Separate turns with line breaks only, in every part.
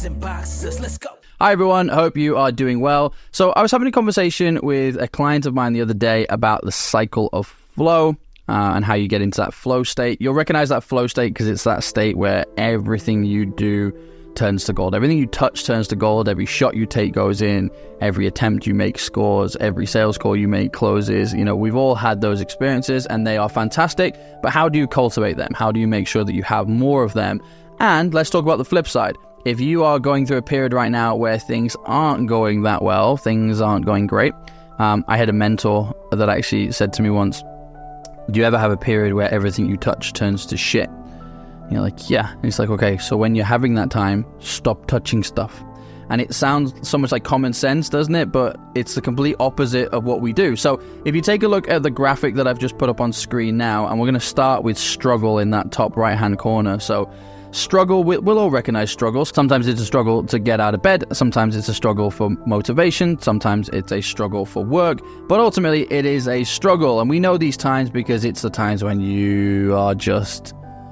and boxers. Let's go.
Hi everyone, hope you are doing well. So I was having a conversation with a client of mine the other day about the cycle of flow and how you get into that flow state. You'll recognize that flow state because it's that state where everything you do turns to gold. Everything you touch turns to gold. Every shot you take goes in. Every attempt you make scores. Every sales call you make closes. You know, we've all had those experiences and they are fantastic. But how do you cultivate them? How do you make sure that you have more of them? And let's talk about the flip side. If you are going through a period right now where things aren't going that well, things aren't going great. I had a mentor that actually said to me once, do you ever have a period where everything you touch turns to shit? And you're like, yeah. And it's like, okay, so when you're having that time, stop touching stuff. And it sounds so much like common sense, doesn't it? But it's the complete opposite of what we do. So if you take a look at the graphic that I've just put up on screen now, and we're going to start with struggle in that top right-hand corner. So struggle, we'll all recognize struggles. Sometimes it's a struggle to get out of bed. Sometimes it's a struggle for motivation. Sometimes it's a struggle for work. But ultimately, it is a struggle. And we know these times because it's the times when you are just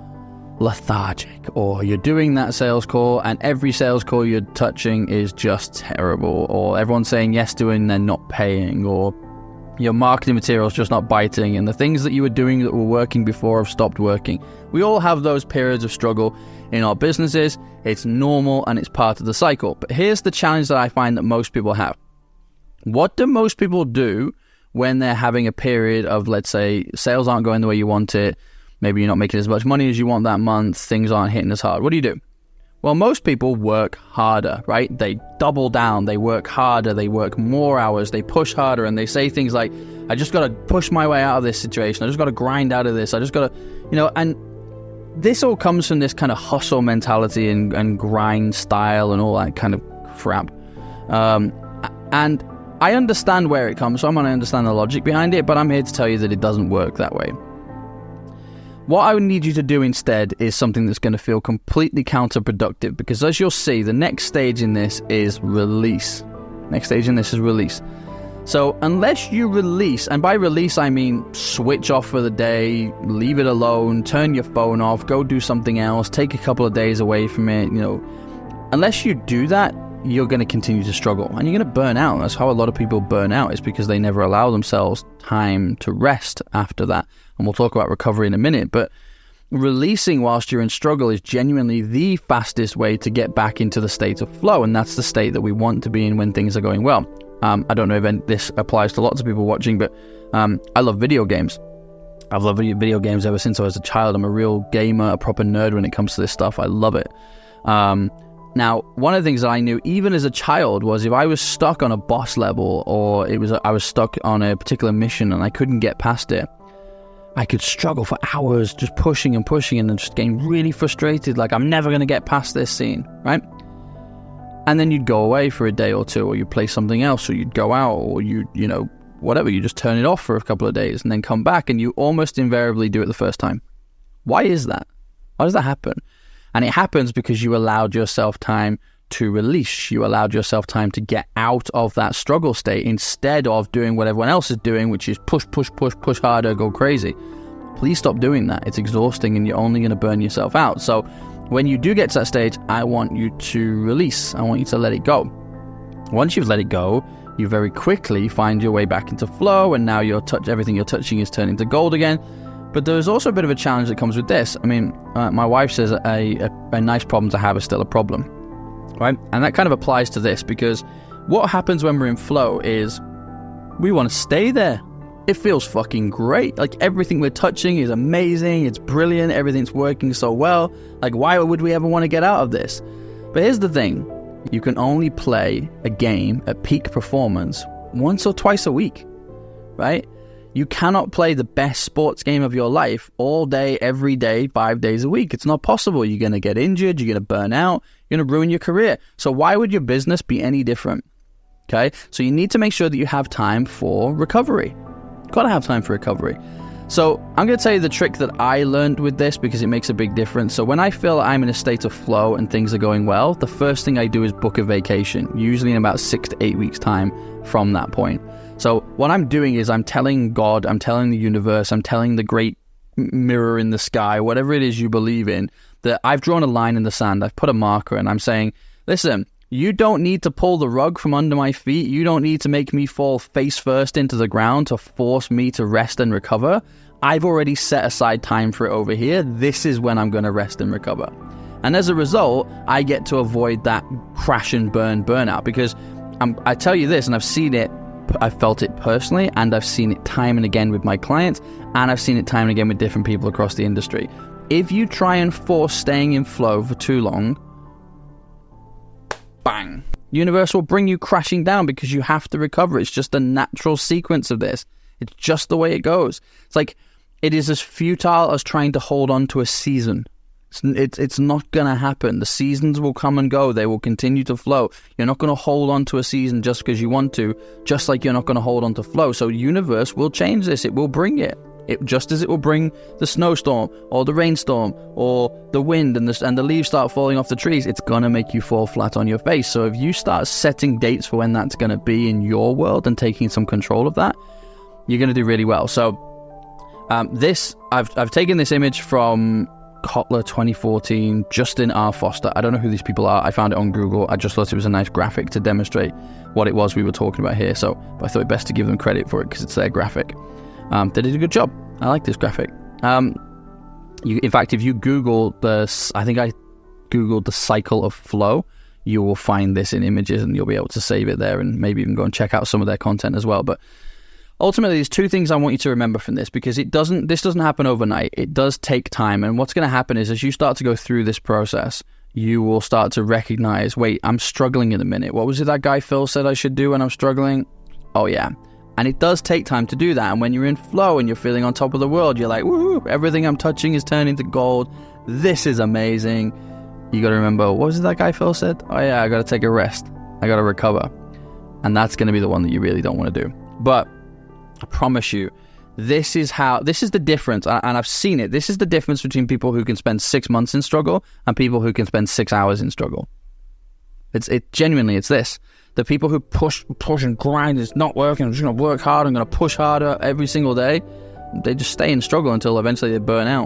lethargic, or you're doing that sales call and every sales call you're touching is just terrible, or everyone's saying yes to it and they're not paying, or your marketing material's just not biting, and the things that you were doing that were working before have stopped working. We all have those periods of struggle in our businesses. It's normal and it's part of the cycle. But here's the challenge that I find that most people have. What do most people do when they're having a period of, let's say, sales aren't going the way you want it? Maybe you're not making as much money as you want that month. Things aren't hitting as hard. What do? Well, most people work harder, right? They double down. They work harder. They work more hours. They push harder. And they say things like, I just got to push my way out of this situation. I just got to grind out of this. I just got to, and this all comes from this kind of hustle mentality and grind style and all that kind of crap. And I understand where it comes from and I understand the logic behind it, but I'm here to tell you that it doesn't work that way. What I would need you to do instead is something that's going to feel completely counterproductive, because as you'll see, the next stage in this is release. So unless you release, and by release I mean switch off for the day, leave it alone, turn your phone off, go do something else, take a couple of days away from it, unless you do that, you're going to continue to struggle and you're going to burn out. That's how a lot of people burn out, is because they never allow themselves time to rest after that. And we'll talk about recovery in a minute, but releasing whilst you're in struggle is genuinely the fastest way to get back into the state of flow. And that's the state that we want to be in when things are going well. I don't know if this applies to lots of people watching, but I love video games. I've loved video games ever since I was a child. I'm a real gamer, a proper nerd when it comes to this stuff. I love it. Now, one of the things that I knew even as a child was if I was stuck on a boss level, or I was stuck on a particular mission and I couldn't get past it, I could struggle for hours just pushing and just getting really frustrated, like I'm never going to get past this scene, right? And then you'd go away for a day or two, or you'd play something else, or you'd go out, or whatever, you just turn it off for a couple of days and then come back, and you almost invariably do it the first time. Why is that? Why does that happen? And it happens because you allowed yourself time to release. You allowed yourself time to get out of that struggle state instead of doing what everyone else is doing, which is push harder, go crazy. Please stop doing that. It's exhausting and you're only going to burn yourself out. So when you do get to that stage, I want you to release. I want you to let it go. Once you've let it go, you very quickly find your way back into flow, and now everything you're touching is turning to gold again. But there's also a bit of a challenge that comes with this. I mean, my wife says a nice problem to have is still a problem, right? And that kind of applies to this, because what happens when we're in flow is we want to stay there. It feels fucking great. Like everything we're touching is amazing. It's brilliant. Everything's working so well. Like why would we ever want to get out of this? But here's the thing. You can only play a game at peak performance once or twice a week, right? You cannot play the best sports game of your life all day, every day, 5 days a week. It's not possible. You're going to get injured. You're going to burn out. You're going to ruin your career. So why would your business be any different? Okay. So you need to make sure that you have time for recovery. You've got to have time for recovery. So I'm going to tell you the trick that I learned with this, because it makes a big difference. So when I feel I'm in a state of flow and things are going well, the first thing I do is book a vacation, usually in about 6 to 8 weeks time from that point. So what I'm doing is I'm telling God, I'm telling the universe, I'm telling the great mirror in the sky, whatever it is you believe in, that I've drawn a line in the sand. I've put a marker and I'm saying, listen, you don't need to pull the rug from under my feet. You don't need to make me fall face first into the ground to force me to rest and recover. I've already set aside time for it over here. This is when I'm going to rest and recover. And as a result, I get to avoid that crash and burn burnout, because I tell you this, and I've seen it, I've felt it personally, and I've seen it time and again with my clients, and I've seen it time and again with different people across the industry. If you try and force staying in flow for too long, bang, universe will bring you crashing down because you have to recover. It's just a natural sequence of this. It's just the way it goes. It's like, it is as futile as trying to hold on to a season. It's not going to happen. The seasons will come and go. They will continue to flow. You're not going to hold on to a season just because you want to, just like you're not going to hold on to flow. So universe will change this. It will bring it. Just as it will bring the snowstorm or the rainstorm or the wind and the leaves start falling off the trees, it's going to make you fall flat on your face. So if you start setting dates for when that's going to be in your world and taking some control of that, you're going to do really well. So I've taken this image from Kotler 2014, Justin R. Foster. I don't know who these people are. I found it on Google. I just thought it was a nice graphic to demonstrate what it was we were talking about here. So I thought it best to give them credit for it because it's their graphic. They did a good job. I like this graphic. In fact, if you Google I think I Googled the cycle of flow, you will find this in images and you'll be able to save it there and maybe even go and check out some of their content as well. But ultimately, there's two things I want you to remember from this, because this doesn't happen overnight. It does take time. And what's going to happen is, as you start to go through this process, you will start to recognize, wait, I'm struggling in a minute. What was it that guy Phil said I should do when I'm struggling? Oh, yeah. And it does take time to do that. And when you're in flow and you're feeling on top of the world, you're like, woo, everything I'm touching is turning to gold. This is amazing. You got to remember, what was it that guy Phil said? Oh, yeah, I got to take a rest. I got to recover. And that's going to be the one that you really don't want to do. But I promise you, this is the difference, and I've seen it. This is the difference between people who can spend 6 months in struggle and people who can spend 6 hours in struggle. Genuinely, it's this. The people who push and grind, it's not working, I'm just going to work hard, I'm going to push harder every single day, they just stay in struggle until eventually they burn out.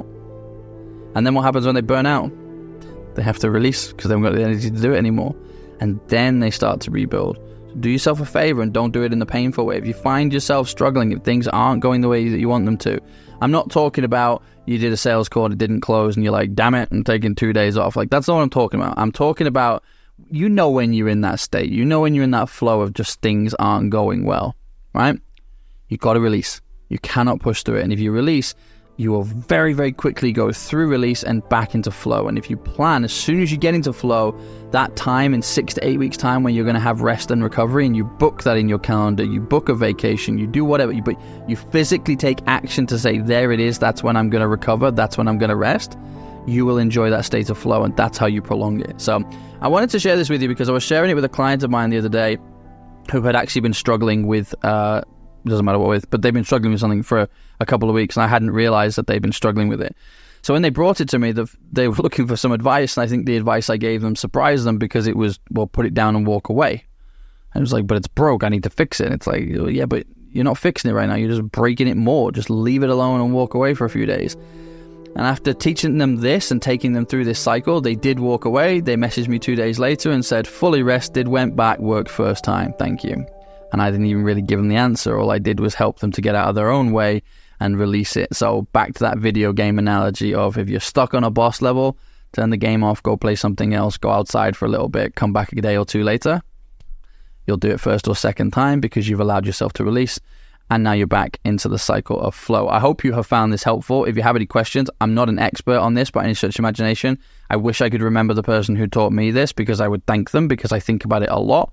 And then what happens when they burn out? They have to release because they haven't got the energy to do it anymore. And then they start to rebuild. Do yourself a favor and don't do it in the painful way. If you find yourself struggling, if things aren't going the way that you want them to, I'm not talking about you did a sales call, it didn't close, and you're like, damn it, I'm taking 2 days off. Like, that's not what I'm talking about. I'm talking about, you know, when you're in that state, you know, when you're in that flow of just things aren't going well, right? You've got to release. You cannot push through it. And if you release, you will very, very quickly go through release and back into flow. And if you plan, as soon as you get into flow, that time in 6 to 8 weeks time when you're going to have rest and recovery, and you book that in your calendar, you book a vacation, you do whatever, but you physically take action to say, there it is, that's when I'm going to recover, that's when I'm going to rest, you will enjoy that state of flow, and that's how you prolong it. So I wanted to share this with you because I was sharing it with a client of mine the other day who had actually been struggling with, doesn't matter what with, but they've been struggling with something for a couple of weeks, and I hadn't realized that they've been struggling with it. So when they brought it to me, they were looking for some advice, and I think the advice I gave them surprised them because it was, well, put it down and walk away. And it was like, but it's broke, I need to fix it. And it's like, yeah, but you're not fixing it right now, you're just breaking it more. Just leave it alone and walk away for a few days. And after teaching them this and taking them through this cycle, they did walk away. They messaged me 2 days later and said, fully rested, went back, worked first time, thank you. And I didn't even really give them the answer. All I did was help them to get out of their own way and release it. So back to that video game analogy of, if you're stuck on a boss level, turn the game off, go play something else, go outside for a little bit, come back a day or two later. You'll do it first or second time because you've allowed yourself to release. And now you're back into the cycle of flow. I hope you have found this helpful. If you have any questions, I'm not an expert on this by any stretch of imagination. I wish I could remember the person who taught me this because I would thank them, because I think about it a lot.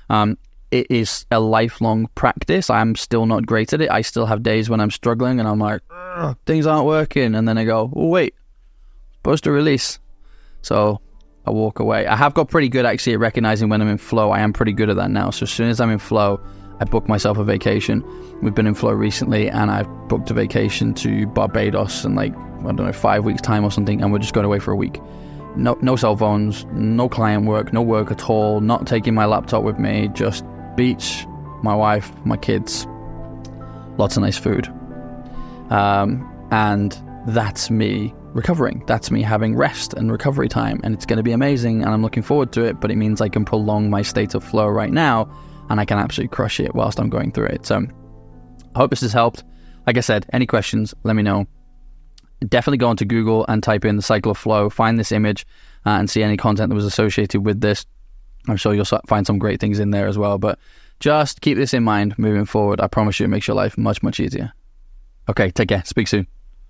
It is a lifelong practice. I'm still not great at it. I still have days when I'm struggling and I'm like, things aren't working. And then I go, oh, wait, supposed to release. So I walk away. I have got pretty good actually at recognizing when I'm in flow. I am pretty good at that now. So as soon as I'm in flow, I book myself a vacation. We've been in flow recently and I've booked a vacation to Barbados in like, I don't know, 5 weeks time or something. And we're just going away for a week. No cell phones, no client work, no work at all, not taking my laptop with me, just beach, my wife, my kids, lots of nice food. And that's me recovering. That's me having rest and recovery time, and it's going to be amazing, and I'm looking forward to it, but it means I can prolong my state of flow right now, and I can absolutely crush it whilst I'm going through it. So I hope this has helped. Like I said, any questions, let me know. Definitely go onto Google and type in the cycle of flow, find this image, and see any content that was associated with this. I'm sure you'll find some great things in there as well, but just keep this in mind moving forward. I promise you it makes your life much, much easier. Okay, take care. Speak soon.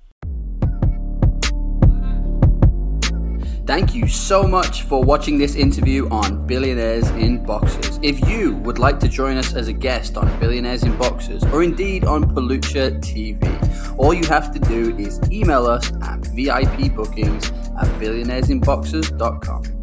Thank you so much for watching this interview on Billionaires in Boxers. If you would like to join us as a guest on Billionaires in Boxers, or indeed on Pelucha TV, all you have to do is email us at vipbookings@billionairesinboxers.com.